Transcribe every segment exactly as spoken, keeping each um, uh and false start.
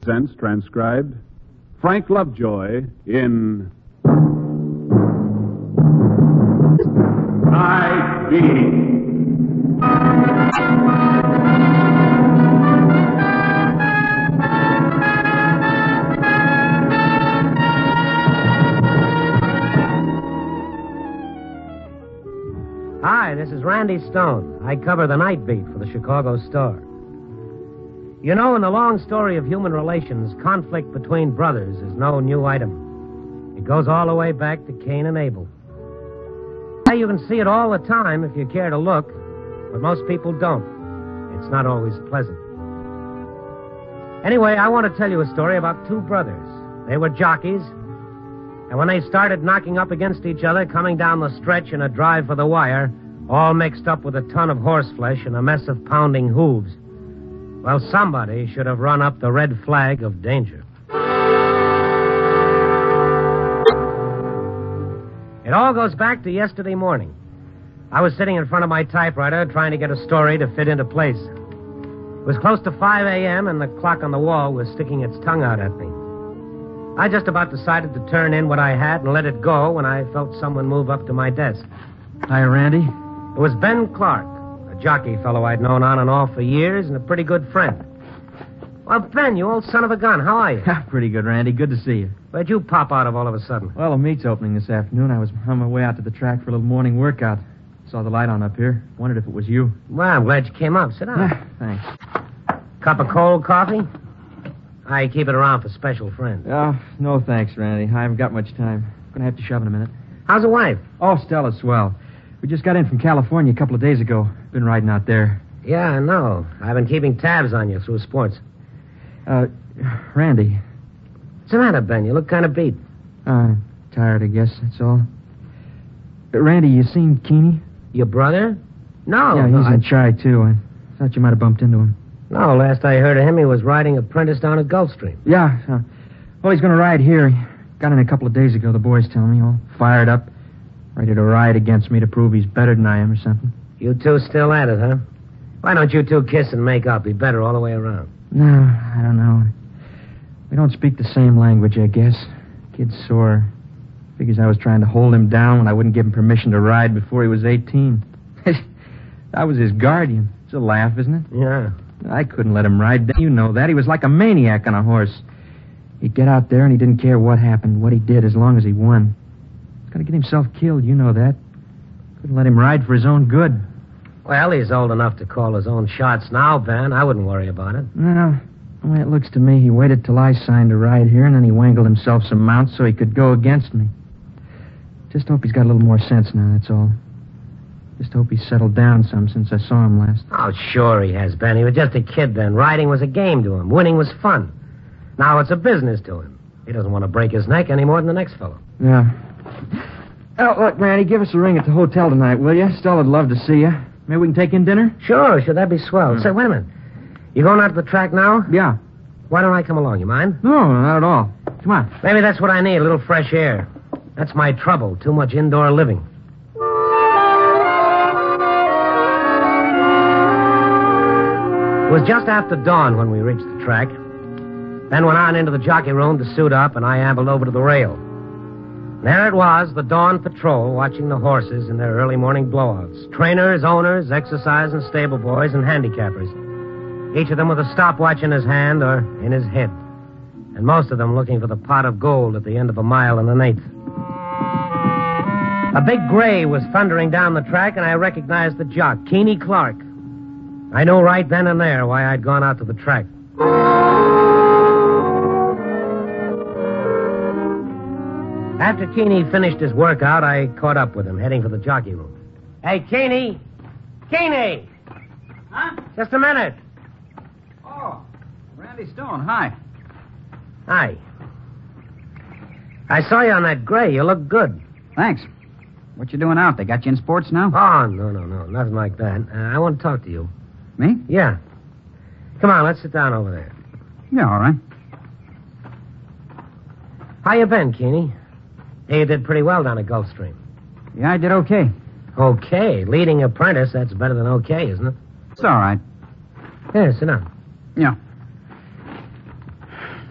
presents, transcribed, Frank Lovejoy in Night Beat. Hi, this is Randy Stone. I cover the Night Beat for the Chicago Star. You know, in the long story of human relations, conflict between brothers is no new item. It goes all the way back to Cain and Abel. You can see it all the time if you care to look, but most people don't. It's not always pleasant. Anyway, I want to tell you a story about two brothers. They were jockeys, and when they started knocking up against each other, coming down the stretch in a drive for the wire, all mixed up with a ton of horseflesh and a mess of pounding hooves, well, somebody should have run up the red flag of danger. It all goes back to yesterday morning. I was sitting in front of my typewriter trying to get a story to fit into place. It was close to five a.m. and the clock on the wall was sticking its tongue out at me. I just about decided to turn in what I had and let it go when I felt someone move up to my desk. Hi, Randy. It was Ben Clark, a jockey fellow I'd known on and off for years and a pretty good friend. Well, Ben, you old son of a gun, how are you? Pretty good, Randy. Good to see you. Where'd you pop out of all of a sudden? Well, a meet's opening this afternoon. I was on my way out to the track for a little morning workout. Saw the light on up here. Wondered if it was you. Well, I'm glad you came up. Sit down. Yeah, thanks. Cup of cold coffee? I keep it around for special friends. Oh, no thanks, Randy. I haven't got much time. Gonna have to shove in a minute. How's the wife? Oh, Stella's swell. We just got in from California a couple of days ago. Been riding out there. Yeah, I know. I've been keeping tabs on you through sports. Uh, Randy. What's the matter, Ben? You look kind of beat. Uh, tired, I guess, that's all. Uh, Randy, you seen Keeney? Your brother? No. Yeah, he's no, in I... Chi, too. I thought you might have bumped into him. No, last I heard of him, he was riding apprentice down at Gulfstream. Yeah. Uh, well, he's going to ride here. He got in a couple of days ago, the boys tell me, all fired up, ready to ride against me to prove he's better than I am or something. You two still at it, huh? Why don't you two kiss and make up? Be better all the way around. No, I don't know. We don't speak the same language, I guess. Kid's sore. Figures I was trying to hold him down when I wouldn't give him permission to ride before he was eighteen. I was his guardian. It's a laugh, isn't it? Yeah. I couldn't let him ride. You know that. He was like a maniac on a horse. He'd get out there and he didn't care what happened, what he did, as long as he won. He's got to get himself killed, you know that. Couldn't let him ride for his own good. Well, he's old enough to call his own shots now, Ben. I wouldn't worry about it. No. The way it looks to me, he waited till I signed to ride here, and then he wangled himself some mounts so he could go against me. Just hope he's got a little more sense now, that's all. Just hope he's settled down some since I saw him last. Oh, sure he has, Ben. He was just a kid then. Riding was a game to him. Winning was fun. Now it's a business to him. He doesn't want to break his neck any more than the next fellow. Yeah. Oh, look, Randy, give us a ring at the hotel tonight, will you? Stella'd love to see you. Maybe we can take in dinner? Sure, sure. That'd be swell. Hmm. Say, wait a minute. You going out to the track now? Yeah. Why don't I come along? You mind? No, not at all. Come on. Maybe that's what I need, a little fresh air. That's my trouble, too much indoor living. It was just after dawn when we reached the track. Ben went on into the jockey room to suit up, and I ambled over to the rail. There it was, the dawn patrol, watching the horses in their early morning blowouts. Trainers, owners, exercise and stable boys, and handicappers. Each of them with a stopwatch in his hand or in his head. And most of them looking for the pot of gold at the end of a mile and an eighth. A big gray was thundering down the track, and I recognized the jock, Keeney Clark. I knew right then and there why I'd gone out to the track. After Keeney finished his workout, I caught up with him, heading for the jockey room. Hey, Keeney! Keeney! Huh? Just a minute. Oh, Randy Stone, hi. Hi. I saw you on that gray. You look good. Thanks. What you doing out? They got you in sports now? Oh, no, no, no. Nothing like that. Uh, I want to talk to you. Me? Yeah. Come on, let's sit down over there. Yeah, all right. How you been, Keeney? Hey, you did pretty well down at Gulfstream. Yeah, I did okay. Okay. Leading apprentice, that's better than okay, isn't it? It's all right. Here, sit down. Yeah.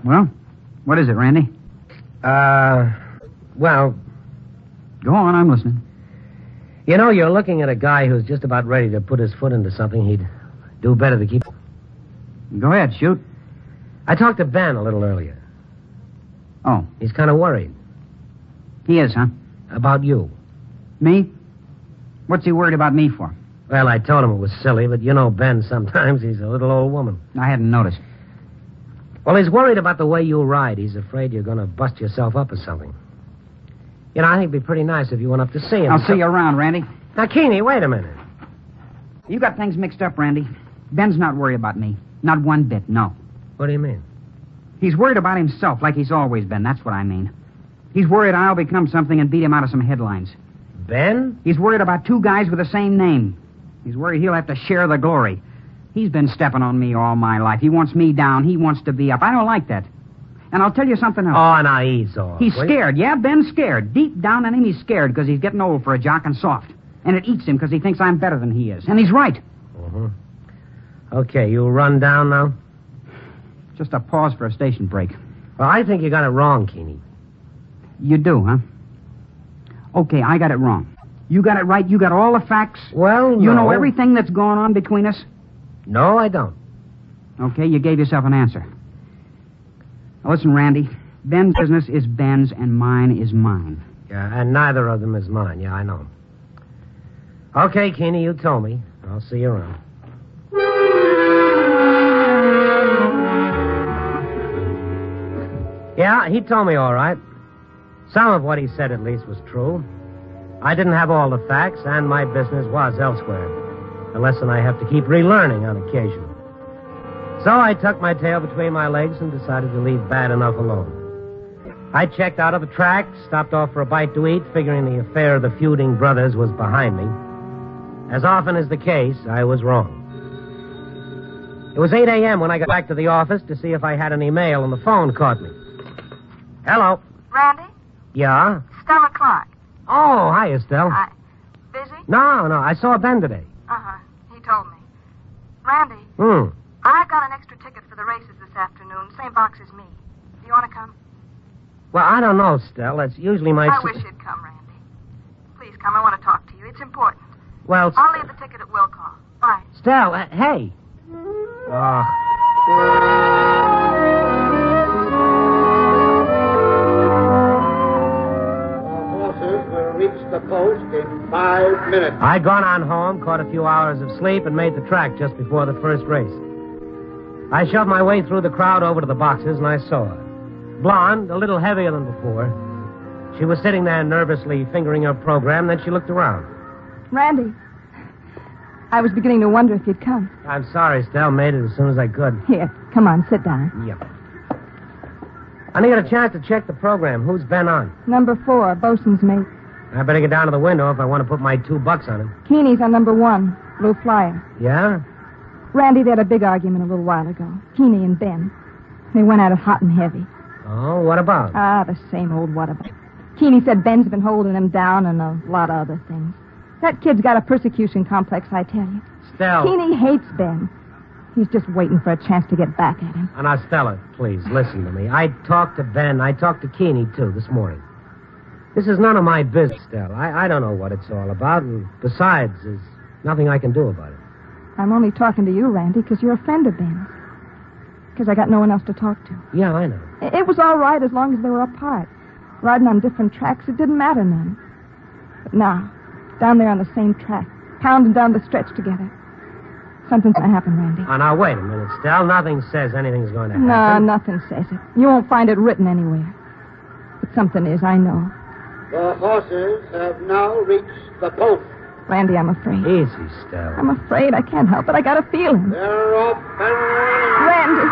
Well, what is it, Randy? Uh, well, Go on, I'm listening. you know, you're looking at a guy who's just about ready to put his foot into something he'd do better to keep. Go ahead, shoot. I talked to Ben a little earlier. Oh, He's kind of worried he is, huh? about you. Me? What's he worried about me for? Well, I told him it was silly, but you know Ben, sometimes he's a little old woman. I hadn't noticed. Well, he's worried about the way you ride. He's afraid you're going to bust yourself up or something. You know, I think it'd be pretty nice if you went up to see him. I'll see you around, Randy. Now, Keeney, wait a minute. You got things mixed up, Randy. Ben's not worried about me. Not one bit, no. What do you mean? He's worried about himself, like he's always been. That's what I mean. He's worried I'll become something and beat him out of some headlines. Ben? He's worried about two guys with the same name. He's worried he'll have to share the glory. He's been stepping on me all my life. He wants me down. He wants to be up. I don't like that. And I'll tell you something else. Oh, now ease off. He's will you? scared. Yeah, Ben's scared. Deep down in him, he's scared because he's getting old for a jock and soft. And it eats him because he thinks I'm better than he is. And he's right. Uh-huh. Okay, you run down now? Just a pause for a station break. Well, I think you got it wrong, Keeney. You do, huh? Okay, I got it wrong. You got it right. You got all the facts. Well, You no. know everything that's going on between us. No, I don't. Okay, you gave yourself an answer. Now, listen, Randy. Ben's business is Ben's, and mine is mine. Yeah, and neither of them is mine. Yeah, I know. Okay, Keeney, you told me. I'll see you around. Yeah, he told me all right. Some of what he said, at least, was true. I didn't have all the facts, and my business was elsewhere. A lesson I have to keep relearning on occasion. So I tucked my tail between my legs and decided to leave bad enough alone. I checked out of the track, stopped off for a bite to eat, figuring the affair of the feuding brothers was behind me. As often is the case, I was wrong. It was eight a.m. when I got back to the office to see if I had any mail, and the phone caught me. Hello? Randy? Yeah? Stella Clark. Oh, hi, Estelle. I... Busy? No, no, I saw Ben today. Uh-huh. He told me. Randy, Hmm. I got an extra ticket for the races this afternoon. Same box as me. Do you want to come? Well, I don't know, Estelle. That's usually my... I s- wish you'd come, Randy. Please come. I want to talk to you. It's important. Well, I'll leave the ticket at will call. Bye. Estelle, uh, hey. Oh. Horses will reach the post in five minutes. I'd gone on home, caught a few hours of sleep, and made the track just before the first race. I shoved my way through the crowd over to the boxes, and I saw her. Blonde, a little heavier than before. She was sitting there nervously fingering her program, then she looked around. Randy, I was beginning to wonder if you'd come. I'm sorry, Estelle. Made it as soon as I could. Here, come on, sit down. Yep. I didn't get a chance to check the program. Who's Ben on? Number four, bosun's mate. I better get down to the window if I want to put my two bucks on him. Keeney's on number one, Blue Flyer. Yeah? Randy, they had a big argument a little while ago. Keeney and Ben. They went at it hot and heavy. Oh, what about? Ah, the same old what about. Keeney said Ben's been holding him down and a lot of other things. That kid's got a persecution complex, I tell you. Stella. Keeney hates Ben. He's just waiting for a chance to get back at him. And now, Stella, please, listen to me. I talked to Ben. I talked to Keeney, too, this morning. This is none of my business, Stella. I, I don't know what it's all about, and besides, there's nothing I can do about it. I'm only talking to you, Randy, because you're a friend of Ben's. Because I got no one else to talk to. Yeah, I know. It it was all right as long as they were apart. Riding on different tracks, it didn't matter none. But now, down there on the same track, pounding down the stretch together, something's going to happen, Randy. Oh, now, wait a minute, Stella. Nothing says anything's going to No, happen. nothing says it. You won't find it written anywhere. But something is, I know. The horses have now reached the post. Randy, I'm afraid. Easy, Stella. I'm afraid. I can't help it. I got a feeling. They're off and running. Randy!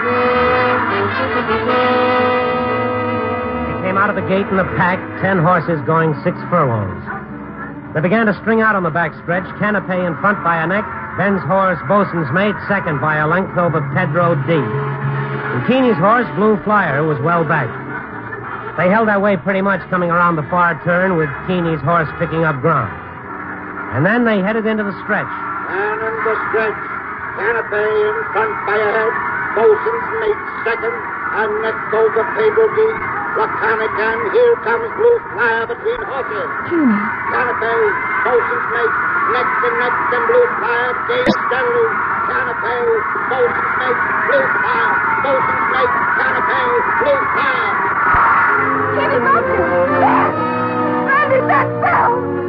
They came out of the gate in a pack, ten horses going six furlongs. They began to string out on the back stretch, Canapé in front by a neck, Ben's horse, Bosun's Mate, second by a length over Pedro D. And Keeney's horse, Blue Flyer, was well back. They held their way pretty much coming around the far turn with Keeney's horse picking up ground. And then they headed into the stretch. And in the stretch, Canapé in front by a head. bosun's mate second, and next over Pedro D. Laconic, and here comes Blue Flyer between horses. Keeney. Canapé, bosun's mate, next and next, and Blue Flyer gains steadily. Canapé, bosun's mate, Blue Flyer, bosun's mate, Canapé, Blue Flyer. Keeney, don't you? There! Randy, that fell!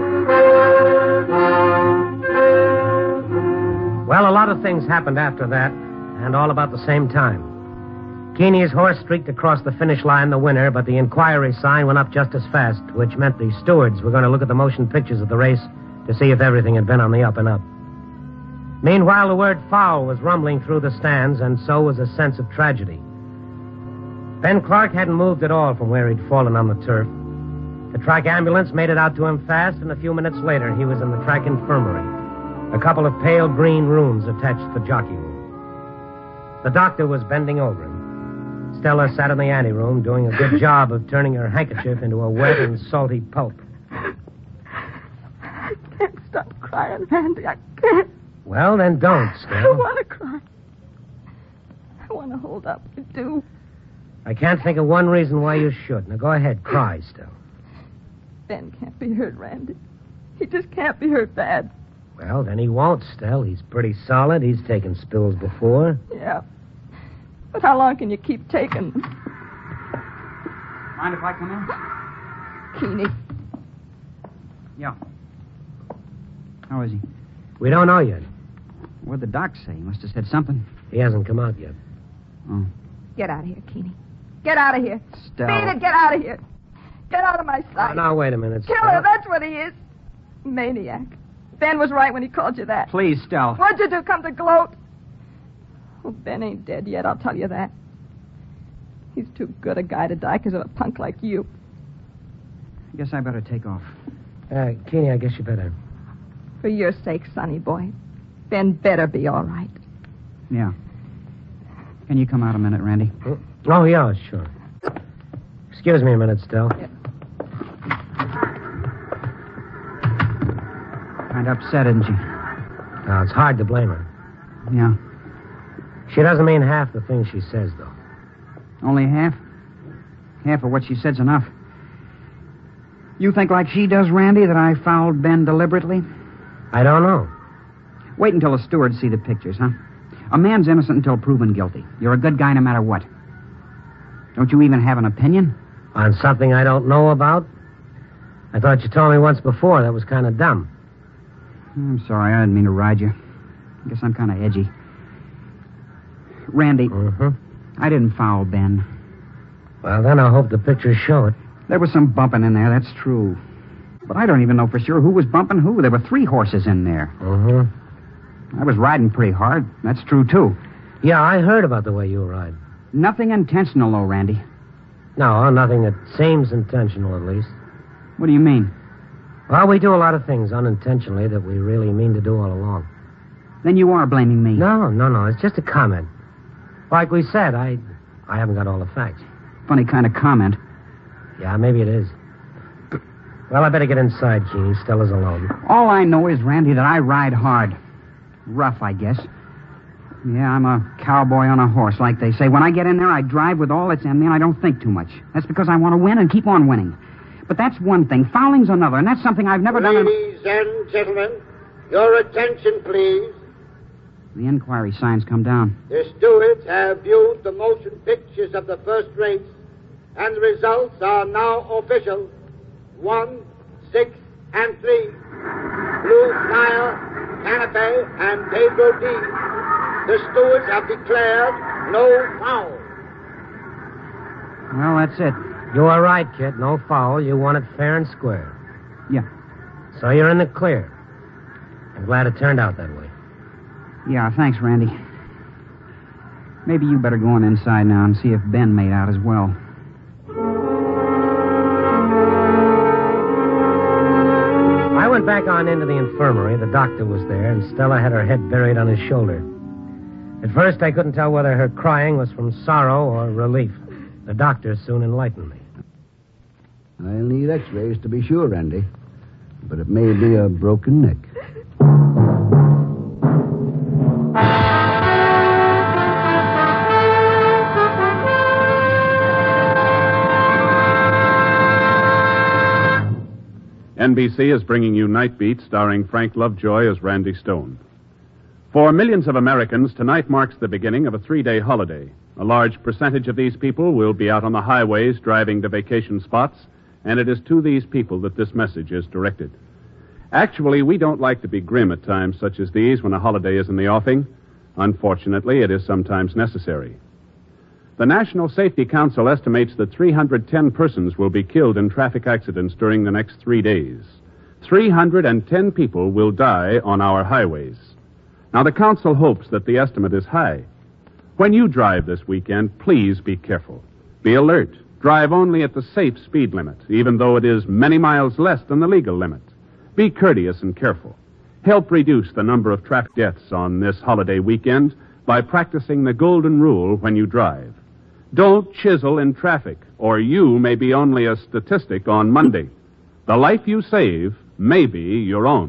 Well, a lot of things happened after that, and all about the same time. Keeney's horse streaked across the finish line the winner, but the inquiry sign went up just as fast, which meant the stewards were going to look at the motion pictures of the race to see if everything had been on the up and up. Meanwhile, the word foul was rumbling through the stands, and so was a sense of tragedy. Ben Clark hadn't moved at all from where he'd fallen on the turf. The track ambulance made it out to him fast, and a few minutes later he was in the track infirmary, a couple of pale green rooms attached to the jockey room. The doctor was bending over him. Stella sat in the anteroom doing a good job of turning her handkerchief into a wet and salty pulp. I can't stop crying, Randy. I can't. Well, then don't, I Stella. want to cry. I want to hold up. I do. I can't think of one reason why you should. Now, go ahead, cry, Stella. Ben can't be hurt, Randy. He just can't be hurt bad. Well, then he won't, Stella. He's pretty solid. He's taken spills before. Yeah. But how long can you keep taking them? Mind if I come in? Keeney. Yeah. How is he? We don't know yet. What'd the doc say? He must have said something. He hasn't come out yet. Oh. Get out of here, Keeney. Get out of here. Stella. Beat it, get out of here. Get out of my Oh, sight. now, wait a minute, Killer, Stella. that's what he is. Maniac. Ben was right when he called you that. Please, Stella. What'd you do, come to gloat? Oh, Ben ain't dead yet, I'll tell you that. He's too good a guy to die because of a punk like you. I guess I better take off. Uh, Keeney, I guess you better. For your sake, sonny boy. Ben better be all right. Yeah. Can you come out a minute, Randy? Oh, yeah, sure. Excuse me a minute, Stella. Yeah. Kind of upset, isn't she? Now, it's hard to blame her. Yeah. She doesn't mean half the things she says, though. Only half? Half of what she said's enough. You think like she does, Randy, that I fouled Ben deliberately? I don't know. Wait until the stewards see the pictures, huh? A man's innocent until proven guilty. You're a good guy no matter what. Don't you even have an opinion? On something I don't know about? I thought you told me once before. That was kind of dumb. I'm sorry, I didn't mean to ride you. I guess I'm kind of edgy. Randy, Mm-hmm. I didn't foul Ben. Well, then I hope the pictures show it. There was some bumping in there, that's true. But I don't even know for sure who was bumping who. There were three horses in there. Mm-hmm. I was riding pretty hard. That's true, too. Yeah, I heard about the way you ride. Nothing intentional, though, Randy. No, nothing that seems intentional, at least. What do you mean? Well, we do a lot of things unintentionally that we really mean to do all along. Then you are blaming me. No, no, no. It's just a comment. Like we said, I I haven't got all the facts. Funny kind of comment. Yeah, maybe it is. Well, I better get inside, Keeney. Stella's alone. All I know is, Randy, that I ride hard. Rough, I guess. Yeah, I'm a cowboy on a horse, like they say. When I get in there, I drive with all its in me, and I don't think too much. That's because I want to win and keep on winning. But that's one thing. Fouling's another, and that's something I've never done. In... Ladies and gentlemen, your attention, please. The inquiry signs come down. The stewards have viewed the motion pictures of the first race, and the results are now official. One, six, and three. Blue Flyer, Canapé, and Pedro D. The stewards have declared no foul. Well, that's it. You were right, kid. No foul. You won it fair and square. Yeah. So you're in the clear. I'm glad it turned out that way. Yeah, thanks, Randy. Maybe you better go on inside now and see if Ben made out as well. I went back on into the infirmary. The doctor was there, and Stella had her head buried on his shoulder. At first, I couldn't tell whether her crying was from sorrow or relief. The doctor soon enlightened me. I'll need x-rays to be sure, Randy. But it may be a broken neck. N B C is bringing you Night Beat, starring Frank Lovejoy as Randy Stone. For millions of Americans, tonight marks the beginning of a three-day holiday. A large percentage of these people will be out on the highways driving to vacation spots, and it is to these people that this message is directed. Actually, we don't like to be grim at times such as these when a holiday is in the offing. Unfortunately, it is sometimes necessary. The National Safety Council estimates that three hundred ten persons will be killed in traffic accidents during the next three days. three hundred ten people will die on our highways. Now, the council hopes that the estimate is high. When you drive this weekend, please be careful. Be alert. Drive only at the safe speed limit, even though it is many miles less than the legal limit. Be courteous and careful. Help reduce the number of traffic deaths on this holiday weekend by practicing the golden rule when you drive. Don't chisel in traffic, or you may be only a statistic on Monday. The life you save may be your own.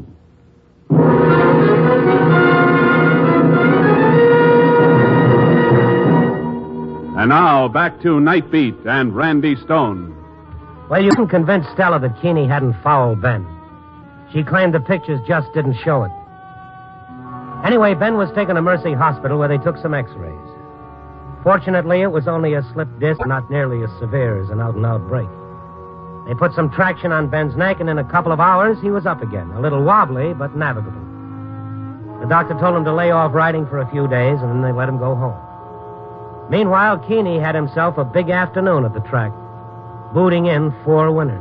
And now, back to Night Beat and Randy Stone. Well, you can convince Stella that Keeney hadn't fouled Ben. She claimed the pictures just didn't show it. Anyway, Ben was taken to Mercy Hospital where they took some x-rays. Fortunately, it was only a slipped disc, not nearly as severe as an out-and-out break. They put some traction on Ben's neck, and in a couple of hours, he was up again. A little wobbly, but navigable. The doctor told him to lay off riding for a few days, and then they let him go home. Meanwhile, Keeney had himself a big afternoon at the track, booting in four winners.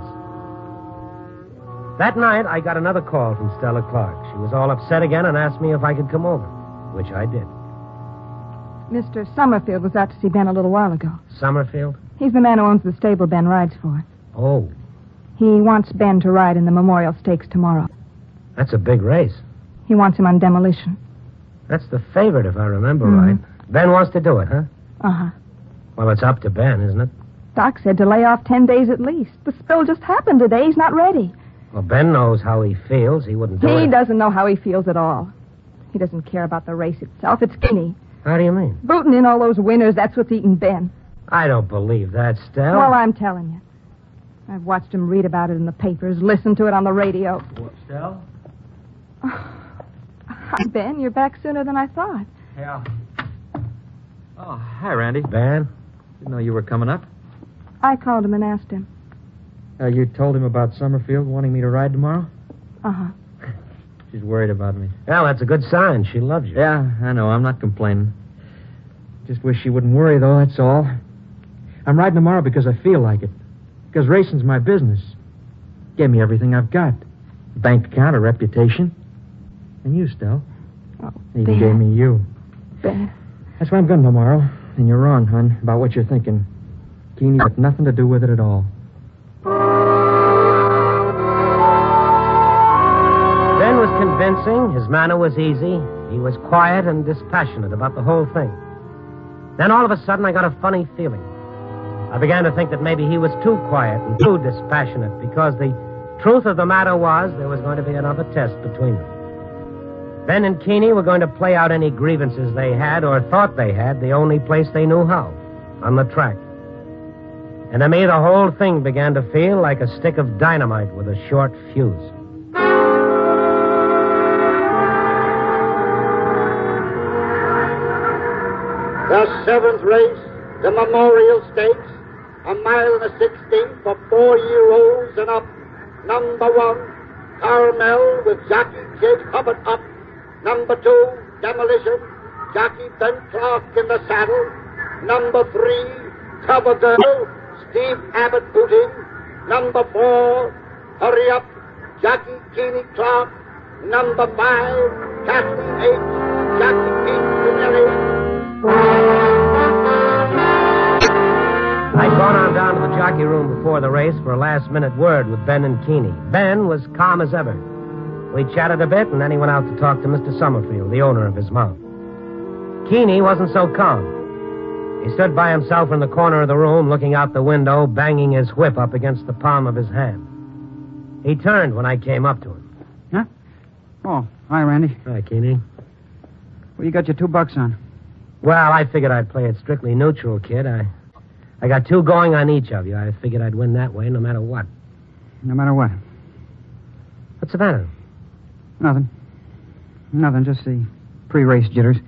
That night, I got another call from Stella Clark. She was all upset again and asked me if I could come over, which I did. Mister Summerfield was out to see Ben a little while ago. Summerfield? He's the man who owns the stable Ben rides for. Oh. He wants Ben to ride in the Memorial Stakes tomorrow. That's a big race. He wants him on demolition. That's the favorite, if I remember Mm-hmm. right. Ben wants to do it, huh? Uh-huh. Well, it's up to Ben, isn't it? Doc said to lay off ten days at least. The spill just happened today. He's not ready. Well, Ben knows how he feels. He wouldn't do it. He doesn't know how he feels at all. He doesn't care about the race itself. It's Keeney. How do you mean? Booting in all those winners, that's what's eating Ben. I don't believe that, Stella. Well, I'm telling you. I've watched him read about it in the papers, listened to it on the radio. What, Stella? Hi, Ben. You're back sooner than I thought. Yeah. Oh, hi, Randy. Ben? Didn't know you were coming up. I called him and asked him. Uh, you told him about Summerfield wanting me to ride tomorrow? Uh-huh. She's worried about me. Well, that's a good sign. She loves you. Yeah, I know. I'm not complaining. Just wish she wouldn't worry, though, that's all. I'm riding tomorrow because I feel like it. Because racing's my business. Gave me everything I've got. A bank account, a reputation. And you, Stell. Oh, Even Ben. gave me you. Ben. That's why I'm going tomorrow. And you're wrong, hon, about what you're thinking. Keeney's got nothing to do with it at all. Ben was convincing. His manner was easy. He was quiet and dispassionate about the whole thing. Then all of a sudden, I got a funny feeling. I began to think that maybe he was too quiet and too dispassionate because the truth of the matter was there was going to be another test between them. Ben and Keeney were going to play out any grievances they had or thought they had the only place they knew how, on the track. And to me, the whole thing began to feel like a stick of dynamite with a short fuse. The seventh race, the Memorial Stakes, a mile and a sixteenth for four-year-olds and up. Number one, Carmel with jockey Jake Hubbard up. Number two, Demolition, jockey Ben Clark in the saddle. Number three, Cover Girl, Steve Abbott booting. Number four, Hurry Up, jockey Keeney Clark. Number five, Kathleen H, jockey Pete Pinelli. I'd gone on down to the jockey room before the race for a last-minute word with Ben and Keeney. Ben was calm as ever. We chatted a bit, and then he went out to talk to Mister Summerfield, the owner of his mount. Keeney wasn't so calm. He stood by himself in the corner of the room, looking out the window, banging his whip up against the palm of his hand. He turned when I came up to him. Huh? Oh, hi, Randy. Hi, Keeney. What you got your two bucks on? Well, I figured I'd play it strictly neutral, kid. I I got two going on each of you. I figured I'd win that way no matter what. No matter what. What's the matter? Nothing. Nothing, just the pre-race jitters.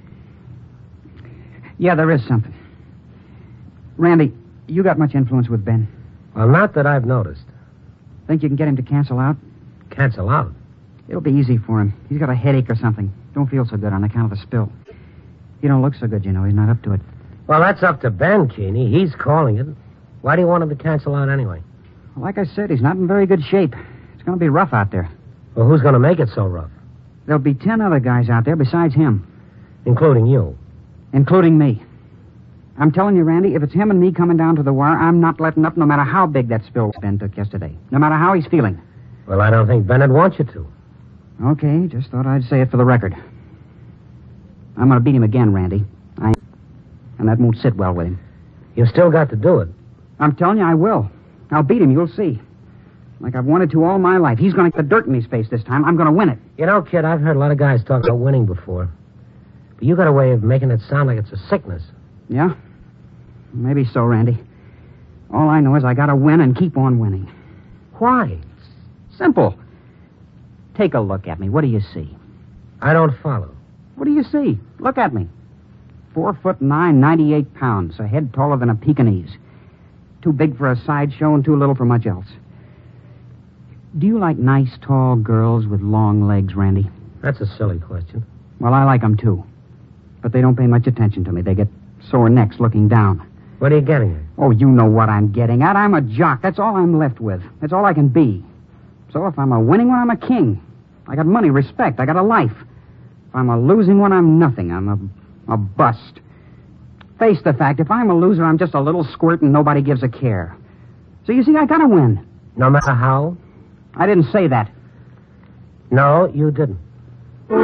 Yeah, there is something. Randy, you got much influence with Ben. Well, not that I've noticed. Think you can get him to cancel out? Cancel out? It'll be easy for him. He's got a headache or something. Don't feel so good on account of the spill. He don't look so good, you know. He's not up to it. Well, that's up to Ben, Keeney. He's calling it. Why do you want him to cancel out anyway? Like I said, he's not in very good shape. It's going to be rough out there. Well, who's going to make it so rough? There'll be ten other guys out there besides him. Including you? Including me. I'm telling you, Randy, if it's him and me coming down to the wire, I'm not letting up no matter how big that spill Ben took yesterday. No matter how he's feeling. Well, I don't think Bennett wants you to. Okay, just thought I'd say it for the record. I'm going to beat him again, Randy. I... And that won't sit well with him. You've still got to do it. I'm telling you, I will. I'll beat him, you'll see. Like I've wanted to all my life. He's going to get the dirt in his face this time. I'm going to win it. You know, kid, I've heard a lot of guys talk about winning before. But you got a way of making it sound like it's a sickness. Yeah? Maybe so, Randy. All I know is I got to win and keep on winning. Why? Simple. Take a look at me. What do you see? I don't follow. What do you see? Look at me. Four foot nine, ninety-eight pounds, a head taller than a Pekingese. Too big for a sideshow and too little for much else. Do you like nice, tall girls with long legs, Randy? That's a silly question. Well, I like them, too. But they don't pay much attention to me. They get sore necks looking down. What are you getting at? Oh, you know what I'm getting at. I'm a jock. That's all I'm left with. That's all I can be. So if I'm a winning one, I'm a king. I got money, respect. I got a life. If I'm a losing one, I'm nothing. I'm a, a bust. Face the fact, if I'm a loser, I'm just a little squirt and nobody gives a care. So you see, I gotta win. No matter how? I didn't say that. No, you didn't. The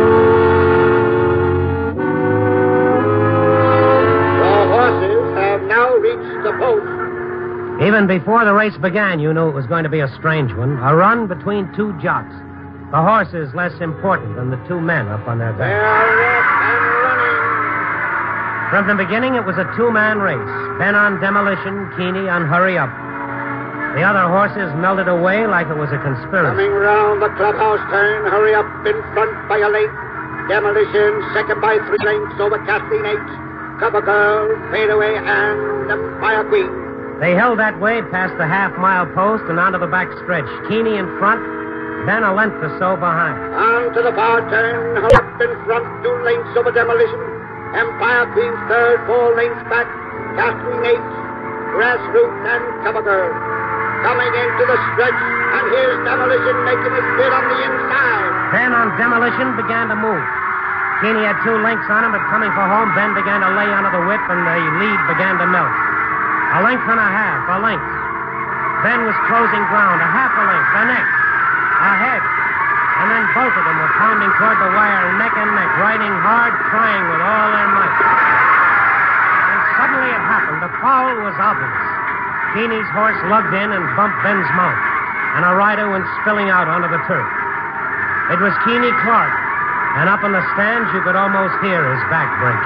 horses have now reached the post. Even before the race began, you knew it was going to be a strange one. A run between two jocks. The horses less important than the two men up on their They back. are off and running. From the beginning, it was a two-man race. Ben on Demolition, Keeney on Hurry Up. The other horses melted away like it was a conspiracy. Coming round the clubhouse turn, Hurry Up in front by a length. Demolition second by three lengths over Kathleen H. Cover Girl, Fade Away, and Empire Queen. They held that way past the half-mile post and onto the back stretch. Keeney in front, Ben a length or so behind. On to the far turn, Hurry Up in front, two lengths over Demolition. Empire Queen third, four lengths back. Kathleen H., Grassroots, and Cover Girl. Coming into the stretch, and here's Demolition making his bid on the inside. Ben on Demolition began to move. Keeney had two lengths on him, but coming for home, Ben began to lay onto the whip, and the lead began to melt. A length and a half, a length. Ben was closing ground, a half a length, the next, ahead. And then both of them were pounding toward the wire, neck and neck, riding hard, trying with all their might. And suddenly it happened. The foul was obvious. Keeney's horse lugged in and bumped Ben's mount, and a rider went spilling out onto the turf. It was Keeney Clark, and up in the stands you could almost hear his back break.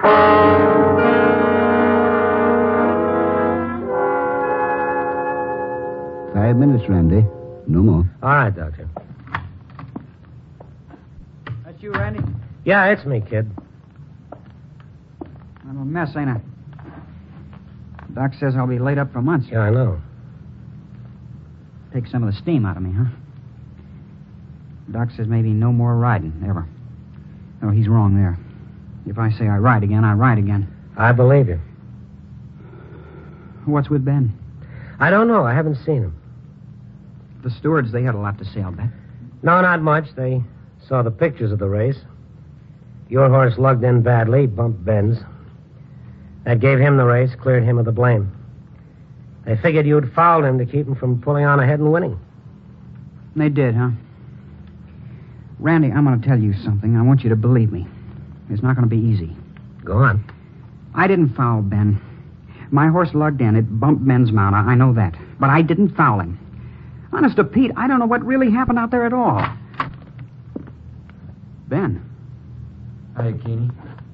Five minutes, Randy. No more. All right, Doctor. That's you, Randy? Yeah, it's me, kid. I'm a mess, ain't I? Doc says I'll be laid up for months. Yeah, I know. Take some of the steam out of me, huh? Doc says maybe no more riding, ever. Oh, he's wrong there. If I say I ride again, I ride again. I believe you. What's with Ben? I don't know. I haven't seen him. The stewards, they had a lot to say, I'll bet. No, not much. They saw the pictures of the race. Your horse lugged in badly, bumped Ben's. That gave him the race, cleared him of the blame. They figured you'd fouled him to keep him from pulling on ahead and winning. They did, huh? Randy, I'm going to tell you something. I want you to believe me. It's not going to be easy. Go on. I didn't foul Ben. My horse lugged in. It bumped Ben's mount. I, I know that. But I didn't foul him. Honest to Pete, I don't know what really happened out there at all. Ben. Hi, Keeney.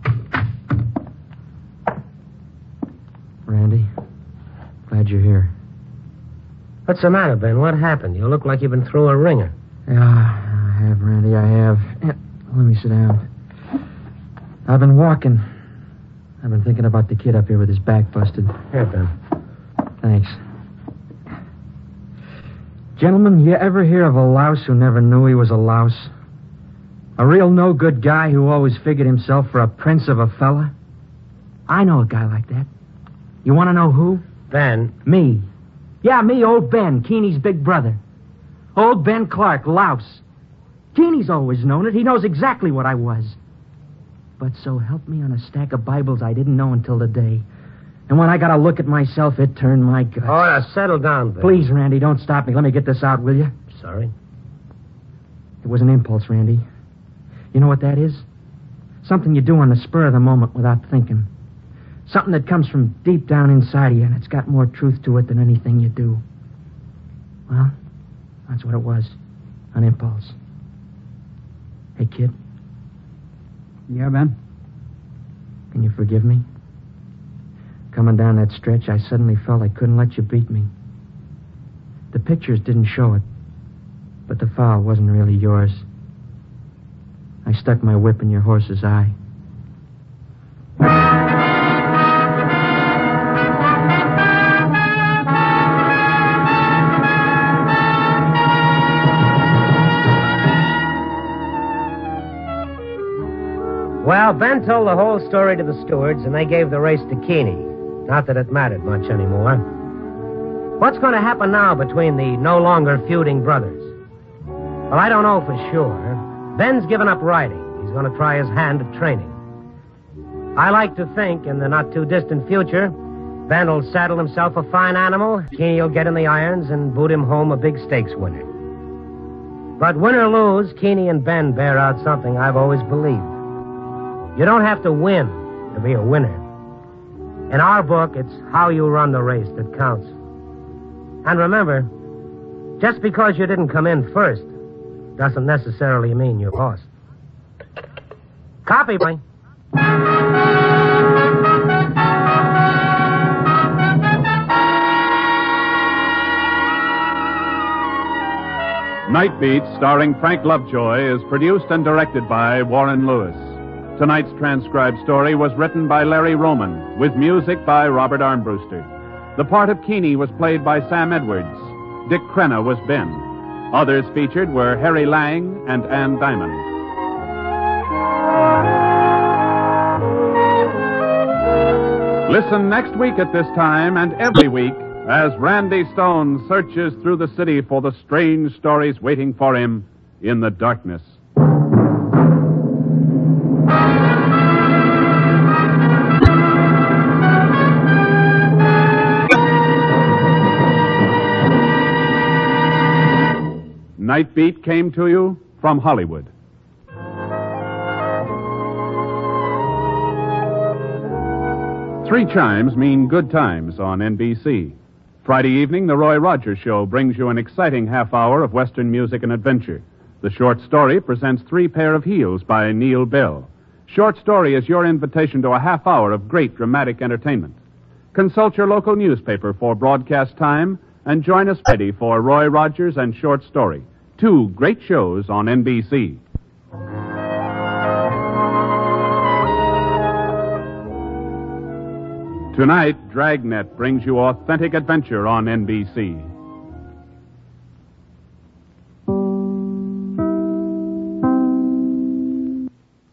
Randy, glad you're here. What's the matter, Ben? What happened? You look like you've been through a ringer. Yeah, I have, Randy, I have. Yeah, let me sit down. I've been walking. I've been thinking about the kid up here with his back busted. Here, Ben. Thanks. Gentlemen, you ever hear of a louse who never knew he was a louse? A real no-good guy who always figured himself for a prince of a fella? I know a guy like that. You want to know who? Ben. Me. Yeah, me, old Ben, Keeney's big brother. Old Ben Clark, louse. Keeney's always known it. He knows exactly what I was. But so help me on a stack of Bibles I didn't know until today. And when I got a look at myself, it turned my guts. Oh, now settle down, Ben. Please, Randy, don't stop me. Let me get this out, will you? Sorry. It was an impulse, Randy. You know what that is? Something you do on the spur of the moment without thinking. Something that comes from deep down inside of you, and it's got more truth to it than anything you do. Well, that's what it was. An impulse. Hey, kid. Yeah, Ben? Can you forgive me? Coming down that stretch, I suddenly felt I couldn't let you beat me. The pictures didn't show it, but the foul wasn't really yours. I stuck my whip in your horse's eye. Well, Ben told the whole story to the stewards, and they gave the race to Keeney. Not that it mattered much anymore. What's going to happen now between the no longer feuding brothers? Well, I don't know for sure. Ben's given up riding. He's going to try his hand at training. I like to think in the not-too-distant future, Ben will saddle himself a fine animal, Keeney will get in the irons and boot him home a big stakes winner. But win or lose, Keeney and Ben bear out something I've always believed. You don't have to win to be a winner. In our book, it's how you run the race that counts. And remember, just because you didn't come in first doesn't necessarily mean you lost. Copy, boy. Night Beat, starring Frank Lovejoy, is produced and directed by Warren Lewis. Tonight's transcribed story was written by Larry Roman, with music by Robert Armbruster. The part of Keeney was played by Sam Edwards. Dick Crenna was Ben. Others featured were Harry Lang and Ann Diamond. Listen next week at this time and every week as Randy Stone searches through the city for the strange stories waiting for him in the darkness. Night Beat came to you from Hollywood. Three chimes mean good times on N B C. Friday evening, The Roy Rogers Show brings you an exciting half hour of Western music and adventure. The short story presents Three Pair of Heels by Neil Bell. Short story is your invitation to a half hour of great dramatic entertainment. Consult your local newspaper for broadcast time and join us Friday for Roy Rogers and Short Story. Two great shows on N B C. Tonight, Dragnet brings you authentic adventure on N B C.